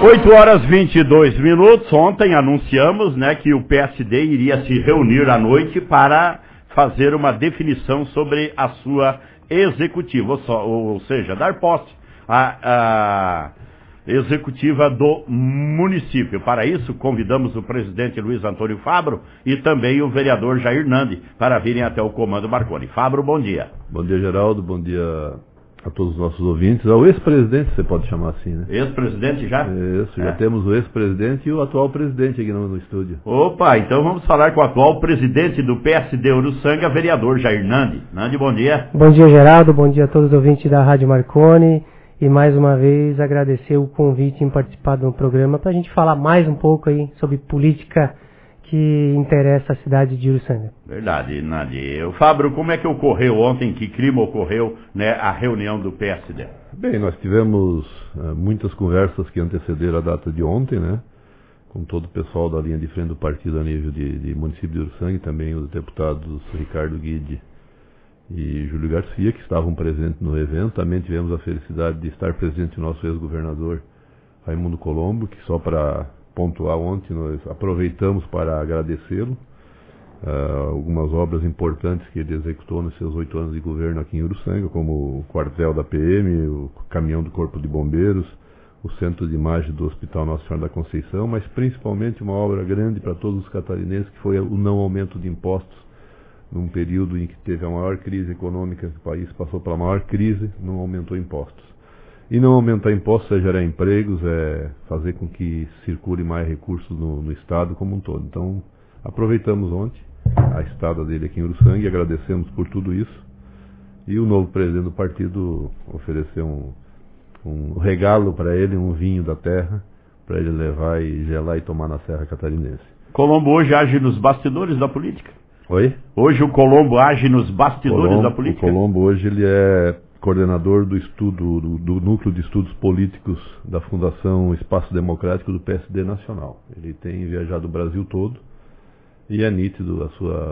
8h22. Ontem anunciamos, né, que o PSD iria se reunir à noite para fazer uma definição sobre a sua executiva, ou seja, dar posse à executiva do município. Para isso, convidamos o presidente Luiz Antônio Fabro e também o vereador Jair Nandi para virem até o Comando Marconi. Fabro, bom dia. Bom dia, Geraldo. Bom dia a todos os nossos ouvintes. Ao ex-presidente, você pode chamar assim, né? Ex-presidente já? Isso, já temos o ex-presidente e o atual presidente aqui no estúdio. Opa, então vamos falar com o atual presidente do PSD Uruçanga, vereador Jair Nandi. Nandi, bom dia. Bom dia, Geraldo. Bom dia a todos os ouvintes da Rádio Marconi. E mais uma vez agradecer o convite em participar do programa para a gente falar mais um pouco aí sobre política que interessa a cidade de Uruçanga. Verdade, Nandi. O Fábio, como é que ocorreu ontem, que clima ocorreu, né, a reunião do PSD? Bem, nós tivemos muitas conversas que antecederam a data de ontem, né, com todo o pessoal da linha de frente do partido a nível de município de Uruçanga e também os deputados Ricardo Guide e Júlio Garcia, que estavam presentes no evento. Também tivemos a felicidade de estar presente o nosso ex-governador Raimundo Colombo, que só para pontuar ontem nós aproveitamos para agradecê-lo algumas obras importantes que ele executou nos seus 8 anos de governo aqui em Uruçanga, como o quartel da PM, o caminhão do Corpo de Bombeiros, o centro de imagem do Hospital Nossa Senhora da Conceição, mas principalmente uma obra grande para todos os catarinenses, que foi o não aumento de impostos num período em que teve a maior crise econômica, o país passou pela maior crise, não aumentou impostos. E não aumentar impostos é gerar empregos, é fazer com que circule mais recursos no Estado como um todo. Então, aproveitamos ontem a estada dele aqui em Uruçanga e agradecemos por tudo isso. E o novo presidente do partido ofereceu um regalo para ele, um vinho da terra, para ele levar e gelar e tomar na Serra Catarinense. Colombo hoje age nos bastidores da política? Oi? Hoje o Colombo age nos bastidores da política? O Colombo hoje ele é coordenador do estudo do Núcleo de Estudos Políticos da Fundação Espaço Democrático do PSD Nacional. Ele tem viajado o Brasil todo e é nítido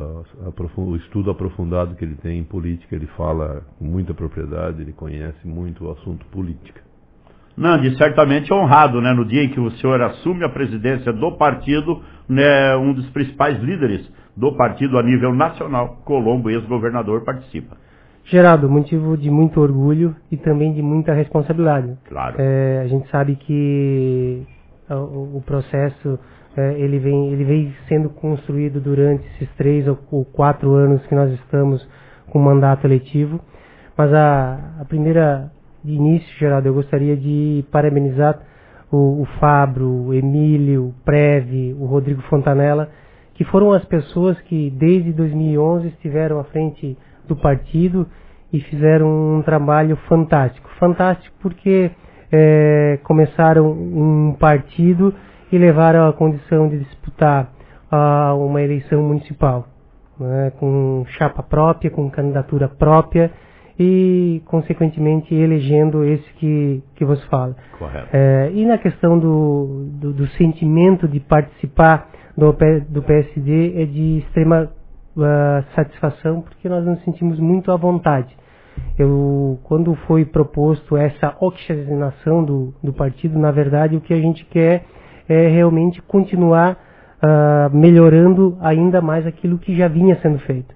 o estudo aprofundado que ele tem em política. Ele fala com muita propriedade, ele conhece muito o assunto política. Nandi, certamente honrado, né, no dia em que o senhor assume a presidência do partido, né, um dos principais líderes do partido a nível nacional, Colombo, ex-governador, participa. Geraldo, motivo de muito orgulho e também de muita responsabilidade. Claro. A gente sabe que o processo ele vem sendo construído durante esses 3 ou 4 anos que nós estamos com o mandato eletivo, mas a primeira de início, Geraldo, eu gostaria de parabenizar o Fabro, o Emílio, o Preve, o Rodrigo Fontanella, que foram as pessoas que desde 2011 estiveram à frente do partido e fizeram um trabalho fantástico. Fantástico porque começaram um partido e levaram a condição de disputar uma eleição municipal, né, com chapa própria, com candidatura própria e, consequentemente, elegendo esse que você fala. Correto. E na questão do sentimento de participar do PSD é de extrema satisfação, porque nós nos sentimos muito à vontade. Quando foi proposto essa oxigenação do partido, na verdade o que a gente quer é realmente continuar melhorando ainda mais aquilo que já vinha sendo feito.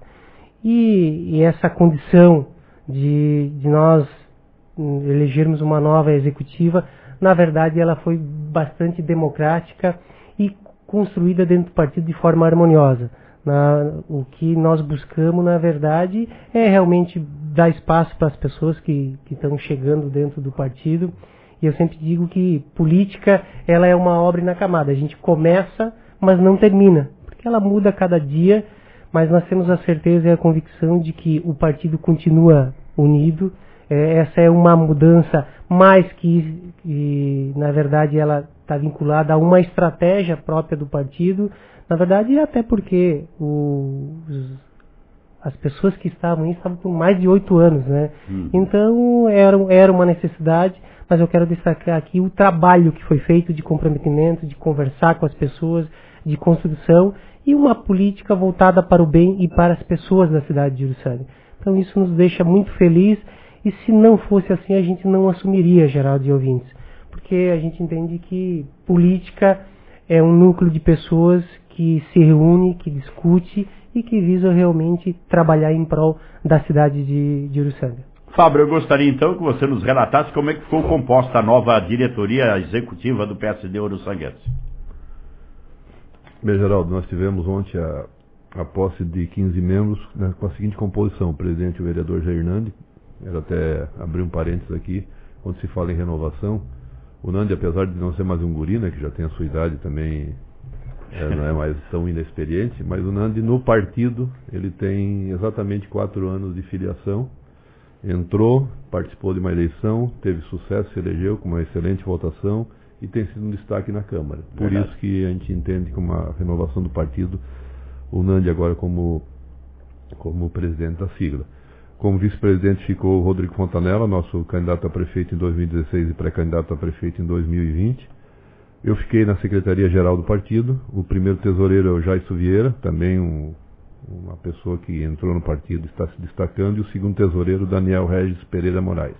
E essa condição de nós elegermos uma nova executiva, na verdade ela foi bastante democrática e construída dentro do partido de forma harmoniosa. O que nós buscamos, na verdade, é realmente dar espaço para as pessoas que estão chegando dentro do partido. E eu sempre digo que política ela é uma obra inacabada. A gente começa, mas não termina, porque ela muda a cada dia, mas nós temos a certeza e a convicção de que o partido continua unido. Essa é uma mudança mais que na verdade, ela está vinculada a uma estratégia própria do partido, na verdade, até porque as pessoas que estavam aí estavam por mais de 8 anos, né? Então, era uma necessidade, mas eu quero destacar aqui o trabalho que foi feito de comprometimento, de conversar com as pessoas, de construção e uma política voltada para o bem e para as pessoas da cidade de Uruçanga. Então, isso nos deixa muito felizes e se não fosse assim, a gente não assumiria, Geraldo e ouvintes. porque a gente entende que política é um núcleo de pessoas que se reúne, que discute e que visa realmente trabalhar em prol da cidade de Uruçanga. Fábio, eu gostaria então que você nos relatasse como é que ficou composta a nova diretoria executiva do PSD uruçanguense. Bem, Geraldo, nós tivemos ontem a posse de 15 membros, né, com a seguinte composição: o presidente, o vereador Jair Nandi. Era até abrir um parênteses aqui, quando se fala em renovação, o Nandi, apesar de não ser mais um guri, né, que já tem a sua idade também, não é mais tão inexperiente, mas o Nandi no partido, ele tem exatamente 4 anos de filiação, entrou, participou de uma eleição, teve sucesso, se elegeu com uma excelente votação e tem sido um destaque na Câmara. Por isso que a gente entende como uma renovação do partido, o Nandi agora como presidente da sigla. Como vice-presidente ficou o Rodrigo Fontanella, nosso candidato a prefeito em 2016 e pré-candidato a prefeito em 2020. Eu fiquei na Secretaria-Geral do partido. O primeiro tesoureiro é o Jaisso Vieira, também uma pessoa que entrou no partido e está se destacando. E o segundo tesoureiro, Daniel Regis Pereira Moraes.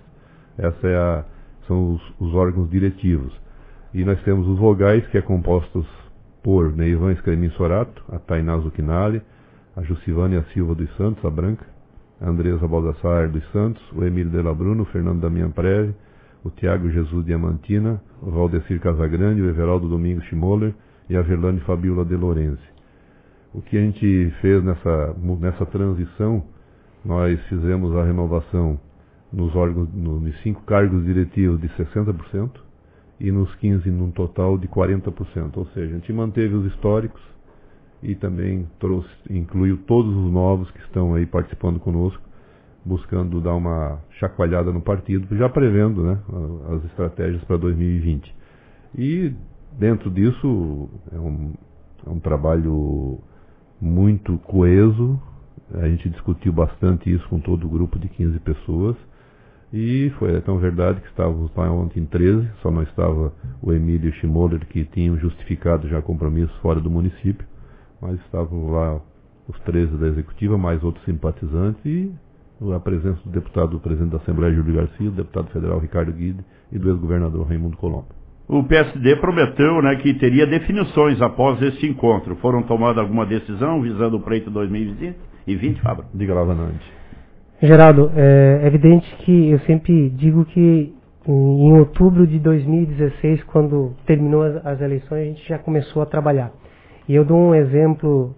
São os órgãos diretivos. E nós temos os vogais, que é compostos por Neivan Escremin Sorato, a Tainá Zuchinali, a Jucivânia Silva dos Santos, a Branca, a Andresa Baldassar dos Santos, o Emílio Della Bruno, o Fernando Damian Preve, o Tiago Jesus Diamantina, o Valdecir Casagrande, o Everaldo Domingos Schimoller e a Verlane Fabiola de Lorenzi. O que a gente fez nessa transição, nós fizemos a renovação nos órgãos, nos 5 cargos diretivos de 60% e nos 15 num total de 40%. Ou seja, a gente manteve os históricos e também incluiu todos os novos que estão aí participando conosco, buscando dar uma chacoalhada no partido, já prevendo, né, as estratégias para 2020. E dentro disso é um trabalho muito coeso. A gente discutiu bastante isso com todo o grupo de 15 pessoas e foi tão verdade que estávamos lá ontem em 13, só não estava o Emílio Schimoller, que tinham justificado já compromissos fora do município, mas estavam lá os 13 da executiva, mais outros simpatizantes e a presença do deputado, do presidente da Assembleia, Júlio Garcia, do deputado federal Ricardo Guide e do ex-governador Raimundo Colombo. O PSD prometeu, né, que teria definições após este encontro. Foram tomadas alguma decisão visando o pleito 2020, Fábio? Diga lá, Vanante. Geraldo, é evidente que eu sempre digo que em outubro de 2016, quando terminou as eleições, a gente já começou a trabalhar. E eu dou um exemplo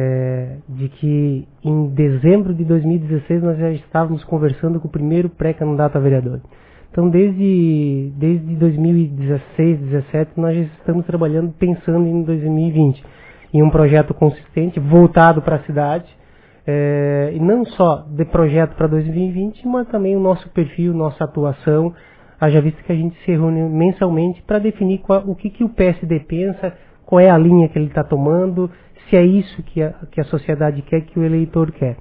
de que em dezembro de 2016 nós já estávamos conversando com o primeiro pré-candidato a vereador. Então desde 2016, 2017 nós já estamos trabalhando pensando em 2020, em um projeto consistente, voltado para a cidade, e não só de projeto para 2020, mas também o nosso perfil, nossa atuação, haja visto que a gente se reúne mensalmente para definir o que o PSD pensa, qual é a linha que ele está tomando, se é isso que a sociedade quer, que o eleitor quer.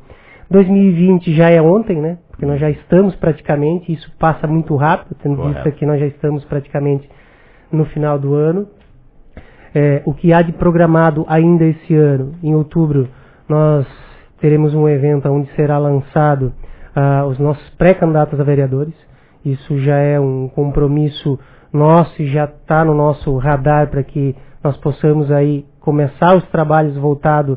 2020 já é ontem, né? Porque nós já estamos praticamente, isso passa muito rápido, tendo visto que nós já estamos praticamente no final do ano. O que há de programado ainda esse ano, em outubro, nós teremos um evento onde será lançado os nossos pré-candidatos a vereadores. Isso já é um compromisso nosso e já está no nosso radar para que nós possamos aí começar os trabalhos voltados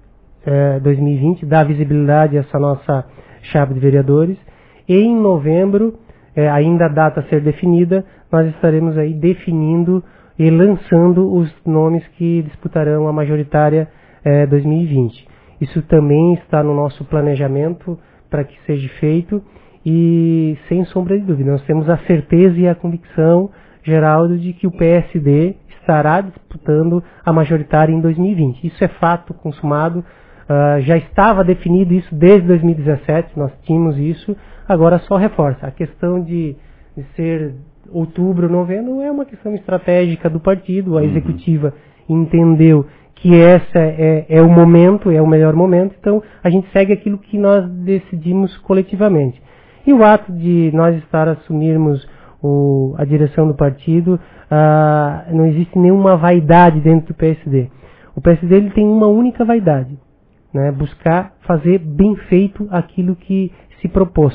2020, dar visibilidade a essa nossa chapa de vereadores. E em novembro, ainda a data a ser definida, nós estaremos aí definindo e lançando os nomes que disputarão a majoritária 2020. Isso também está no nosso planejamento para que seja feito e, sem sombra de dúvida, nós temos a certeza e a convicção, Geraldo, de que o PSD estará disputando a majoritária em 2020. Isso é fato consumado, já estava definido isso desde 2017, nós tínhamos isso, agora só reforça. A questão de ser outubro, novembro, é uma questão estratégica do partido, a executiva entendeu que esse é o momento, é o melhor momento, então a gente segue aquilo que nós decidimos coletivamente. E o ato de nós assumirmos a direção do partido, não existe nenhuma vaidade dentro do PSD. O PSD ele tem uma única vaidade, né? Buscar fazer bem feito aquilo que se propôs.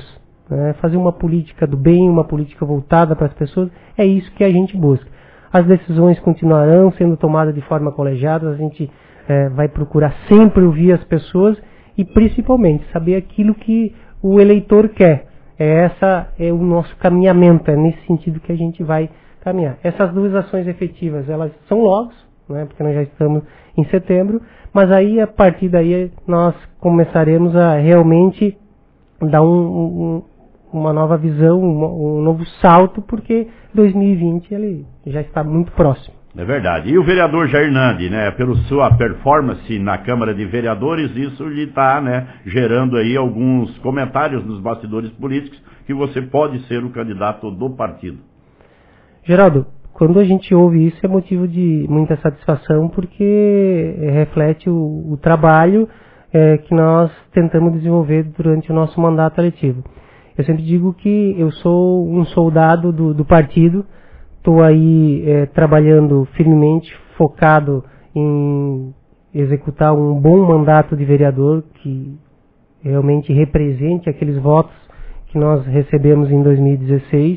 né? Fazer uma política do bem, uma política voltada para as pessoas, é isso que a gente busca. As decisões continuarão sendo tomadas de forma colegiada, a gente vai procurar sempre ouvir as pessoas e principalmente saber aquilo que o eleitor quer. Essa é o nosso caminhamento, é nesse sentido que a gente vai caminhar. Essas duas ações efetivas, elas são logo, né, porque nós já estamos em setembro, mas aí a partir daí nós começaremos a realmente dar uma nova visão, um novo salto, porque 2020 ele já está muito próximo. É verdade. E o vereador Jair Nandi, né, pela sua performance na Câmara de Vereadores, isso lhe está, né, gerando aí alguns comentários nos bastidores políticos que você pode ser o candidato do partido. Geraldo, quando a gente ouve isso é motivo de muita satisfação, porque reflete o trabalho que nós tentamos desenvolver durante o nosso mandato eletivo. Eu sempre digo que eu sou um soldado do partido. Estou aí trabalhando firmemente, focado em executar um bom mandato de vereador que realmente represente aqueles votos que nós recebemos em 2016.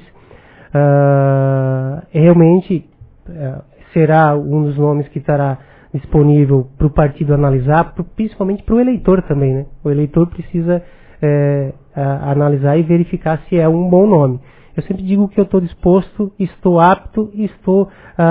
Realmente será um dos nomes que estará disponível para o partido analisar, principalmente para o eleitor também, né? O eleitor precisa analisar e verificar se é um bom nome. Eu sempre digo que eu estou disposto, estou apto e estou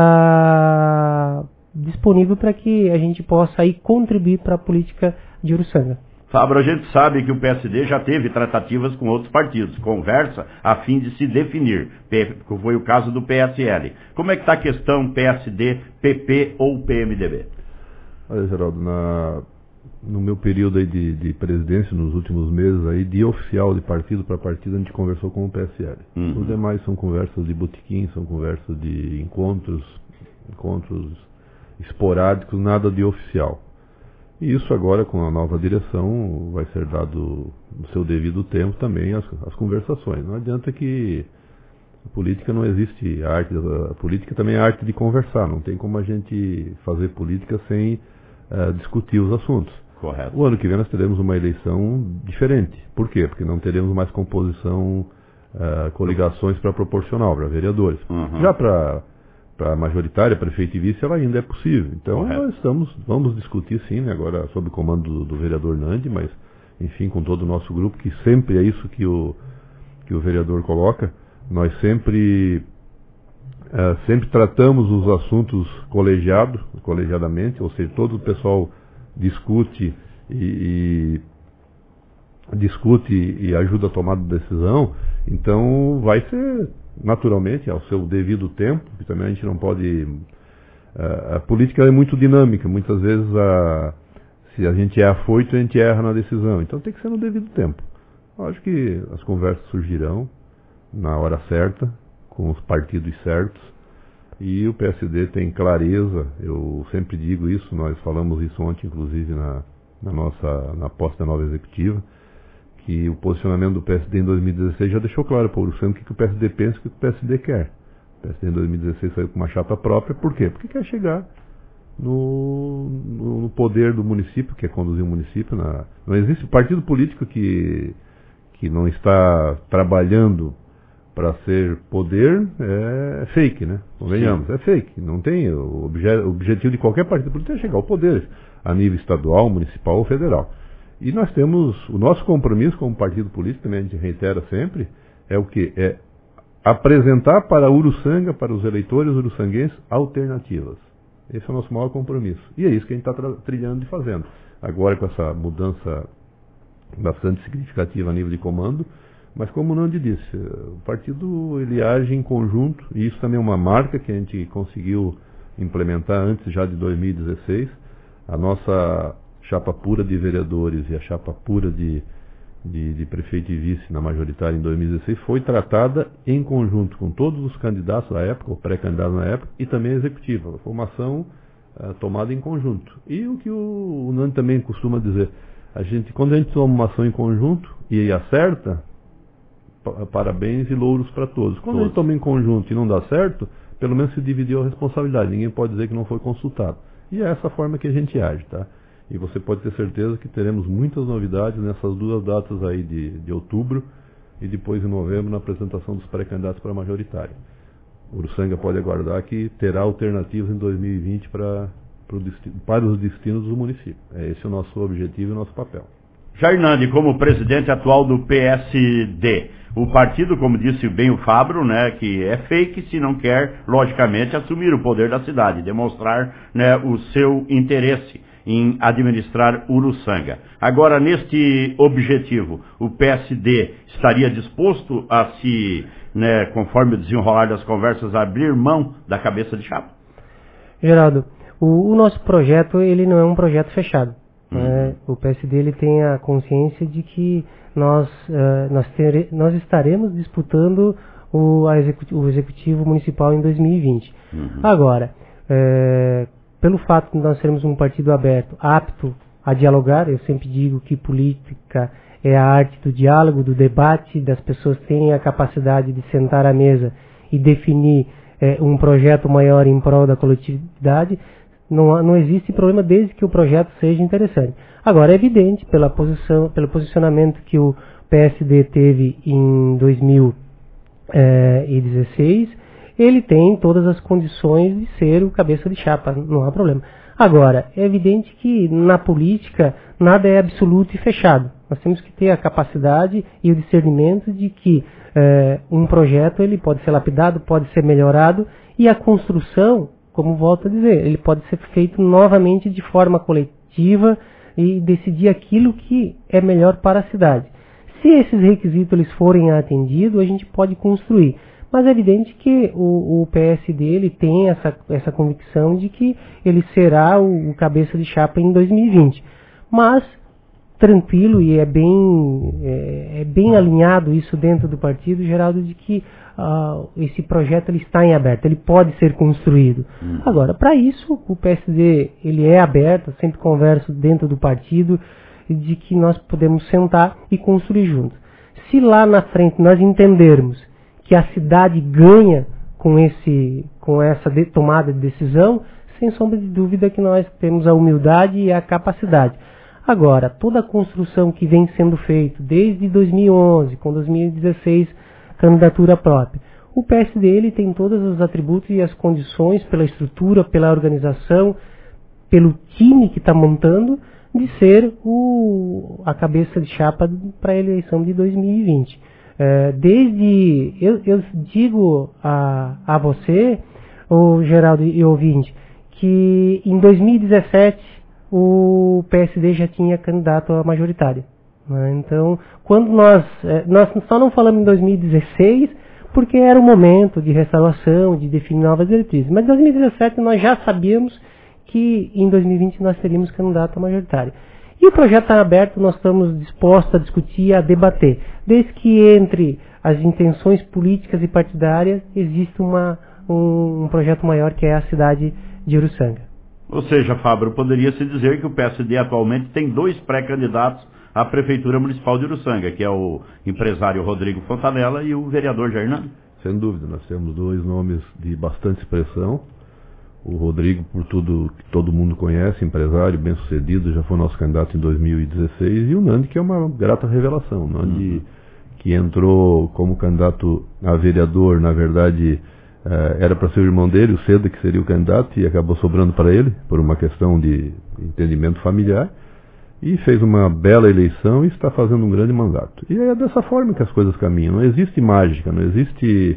disponível para que a gente possa aí contribuir para a política de Uruçanga. Fábio, a gente sabe que o PSD já teve tratativas com outros partidos, conversa a fim de se definir, foi o caso do PSL. Como é que está a questão PSD, PP ou PMDB? Olha, Geraldo, no meu período aí de presidência, nos últimos meses, aí, de oficial de partido para partido, a gente conversou com o PSL. Os demais são conversas de botequim, são conversas de encontros esporádicos, nada de oficial. E isso agora, com a nova direção, vai ser dado no seu devido tempo também as conversações. Não adianta que a política não existe arte, a política também é arte de conversar, não tem como a gente fazer política sem discutir os assuntos. Correto. O ano que vem nós teremos uma eleição diferente. Por quê? Porque não teremos mais composição, coligações para proporcional, para vereadores. Já para majoritária, prefeito e vice, ela ainda é possível. Então nós vamos discutir sim, né, agora sob o comando do vereador Nandi, mas enfim, com todo o nosso grupo, que sempre é isso que o vereador coloca. Nós sempre tratamos os assuntos colegiadamente, ou seja, todo o pessoal discute e ajuda a tomar decisão. Então vai ser naturalmente ao seu devido tempo, que também a gente não pode. A política é muito dinâmica, muitas vezes se a gente é afoito, a gente erra na decisão. Então tem que ser no devido tempo. Eu acho que as conversas surgirão na hora certa, com os partidos certos, e o PSD tem clareza. Eu sempre digo isso, nós falamos isso ontem, inclusive na posse da nova executiva, que o posicionamento do PSD em 2016 já deixou claro para o Uruçanga o que o PSD pensa e o que o PSD quer. O PSD em 2016 saiu com uma chapa própria, por quê? Porque quer chegar no poder do município, quer conduzir o município. Não existe partido político que não está trabalhando para ser poder, é fake, né? Convenhamos, é fake. Não tem o objetivo de qualquer partido político é chegar ao poder, a nível estadual, municipal ou federal. E nós temos o nosso compromisso como partido político, também a gente reitera sempre, é o que? É apresentar para Uruçanga, para os eleitores uruçanguenses, alternativas. Esse é o nosso maior compromisso. E é isso que a gente está trilhando e fazendo. Agora com essa mudança bastante significativa a nível de comando, mas como o Nandi disse, o partido ele age em conjunto, e isso também é uma marca que a gente conseguiu implementar antes já de 2016. A nossa chapa pura de vereadores e a chapa pura de prefeito e vice na majoritária em 2016 foi tratada em conjunto com todos os candidatos da época, ou pré-candidatos na época, e também a executiva. Foi uma ação tomada em conjunto. E o que o Nandi também costuma dizer, quando a gente toma uma ação em conjunto e acerta, parabéns e louros para todos. Quando a gente toma em conjunto e não dá certo, pelo menos se dividiu a responsabilidade. Ninguém pode dizer que não foi consultado. E é essa forma que a gente age, tá? E você pode ter certeza que teremos muitas novidades nessas duas datas aí de outubro, e depois em novembro na apresentação dos pré-candidatos para a majoritária. Uruçanga pode aguardar que terá alternativas em 2020 para os destinos do município. Esse é o nosso objetivo e o nosso papel. Jair Nandi, como presidente atual do PSD, o partido, como disse bem o Fabro, né, que é fake se não quer, logicamente, assumir o poder da cidade, demonstrar, né, o seu interesse em administrar Uruçanga. Agora, neste objetivo, o PSD estaria disposto a se, né, conforme o desenrolar das conversas, abrir mão da cabeça de chapa? Geraldo, o nosso projeto, ele não é um projeto fechado. O PSD ele tem a consciência de que nós estaremos disputando o Executivo Municipal em 2020. Agora, pelo fato de nós sermos um partido aberto, apto a dialogar, eu sempre digo que política é a arte do diálogo, do debate, das pessoas terem a capacidade de sentar à mesa e definir um projeto maior em prol da coletividade. Não existe problema desde que o projeto seja interessante. Agora, é evidente, pelo posicionamento que o PSD teve em 2016, ele tem todas as condições de ser o cabeça de chapa, não há problema. Agora, é evidente que na política nada é absoluto e fechado. Nós temos que ter a capacidade e o discernimento de que um projeto ele pode ser lapidado, pode ser melhorado, e a construção, como volto a dizer, ele pode ser feito novamente de forma coletiva e decidir aquilo que é melhor para a cidade. Se esses requisitos eles forem atendidos, a gente pode construir. Mas é evidente que o PSD ele tem essa convicção de que ele será o cabeça de chapa em 2020. Mas, tranquilo, e é bem alinhado isso dentro do partido, Geraldo, de que esse projeto ele está em aberto, ele pode ser construído. Agora, para isso, o PSD ele é aberto, eu sempre converso dentro do partido, de que nós podemos sentar e construir juntos. Se lá na frente nós entendermos que a cidade ganha com essa tomada de decisão, sem sombra de dúvida que nós temos a humildade e a capacidade. Agora, toda a construção que vem sendo feita desde 2011, com 2016, candidatura própria, o PSD ele tem todos os atributos e as condições, pela estrutura, pela organização, pelo time que está montando, de ser a cabeça de chapa para a eleição de 2020. Eu digo a você, Geraldo e ouvinte, que em 2017 o PSD já tinha candidato a majoritária. Então, quando nós só não falamos em 2016, porque era o momento de restauração, de definir novas diretrizes. Mas em 2017 nós já sabíamos que em 2020 nós teríamos candidato a majoritário. E o projeto está aberto, nós estamos dispostos a discutir, a debater. Desde que entre as intenções políticas e partidárias existe um projeto maior que é a cidade de Uruçanga. Ou seja, Fábio, poderia-se dizer que o PSD atualmente tem 2 pré-candidatos à Prefeitura Municipal de Uruçanga, que é o empresário Rodrigo Fontanella e o vereador Jair Nandi. Sem dúvida, nós temos 2 nomes de bastante expressão. O Rodrigo, por tudo que todo mundo conhece, empresário, bem-sucedido, já foi nosso candidato em 2016, e o Nandi, que é uma grata revelação. O Nandi, que entrou como candidato a vereador, na verdade, era para ser o irmão dele, o Seda, que seria o candidato, e acabou sobrando para ele, por uma questão de entendimento familiar, e fez uma bela eleição e está fazendo um grande mandato. E é dessa forma que as coisas caminham. Não existe mágica, não existe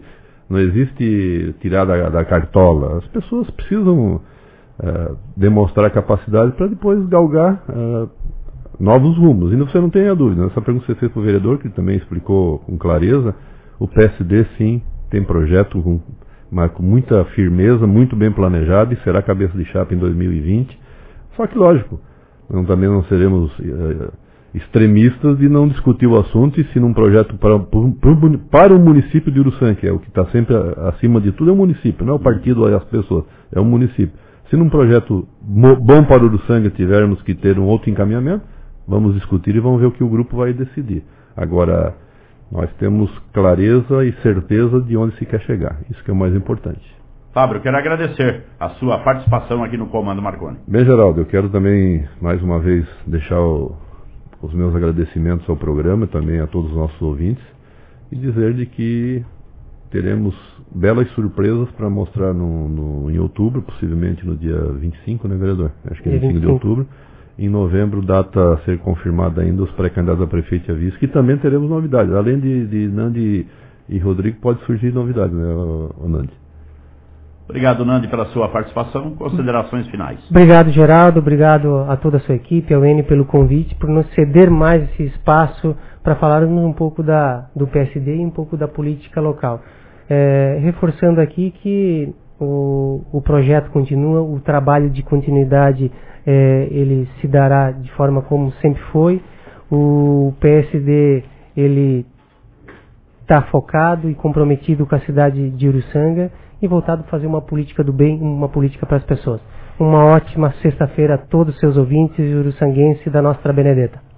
tirar da cartola. As pessoas precisam demonstrar capacidade para depois galgar novos rumos. E você não tem a dúvida. Nessa pergunta que você fez para o vereador, que também explicou com clareza, o PSD sim tem projeto com muita firmeza, muito bem planejado, e será cabeça de chapa em 2020. Só que, lógico, também não seremos extremistas de não discutir o assunto, e se num projeto para o município de Uruçanga, que é o que está sempre acima de tudo, é o município, não é o partido ou as pessoas, é o município. Se num projeto bom para Uruçanga tivermos que ter um outro encaminhamento, vamos discutir e vamos ver o que o grupo vai decidir. Agora, nós temos clareza e certeza de onde se quer chegar, isso que é o mais importante. Fábio, quero agradecer a sua participação aqui no Comando Marconi. Bem, Geraldo, eu quero também, mais uma vez, deixar os meus agradecimentos ao programa, também a todos os nossos ouvintes, e dizer de que teremos belas surpresas para mostrar em outubro, possivelmente no dia 25, né, vereador? Acho que é 25 de outubro. Em novembro, data a ser confirmada ainda, os pré-candidatos a prefeito e a vice, que também teremos novidades. Além de Nandi e Rodrigo, pode surgir novidades, né, Nandi? Obrigado, Nandi, pela sua participação. Considerações finais. Obrigado, Geraldo. Obrigado a toda a sua equipe, ao N pelo convite, por nos ceder mais esse espaço para falarmos um pouco do PSD e um pouco da política local. Reforçando aqui que o projeto continua, o trabalho de continuidade ele se dará de forma como sempre foi. O PSD ele está focado e comprometido com a cidade de Uruçanga e voltado a fazer uma política do bem, uma política para as pessoas. Uma ótima sexta-feira a todos os seus ouvintes uruçanguenses da Nostra Benedetta.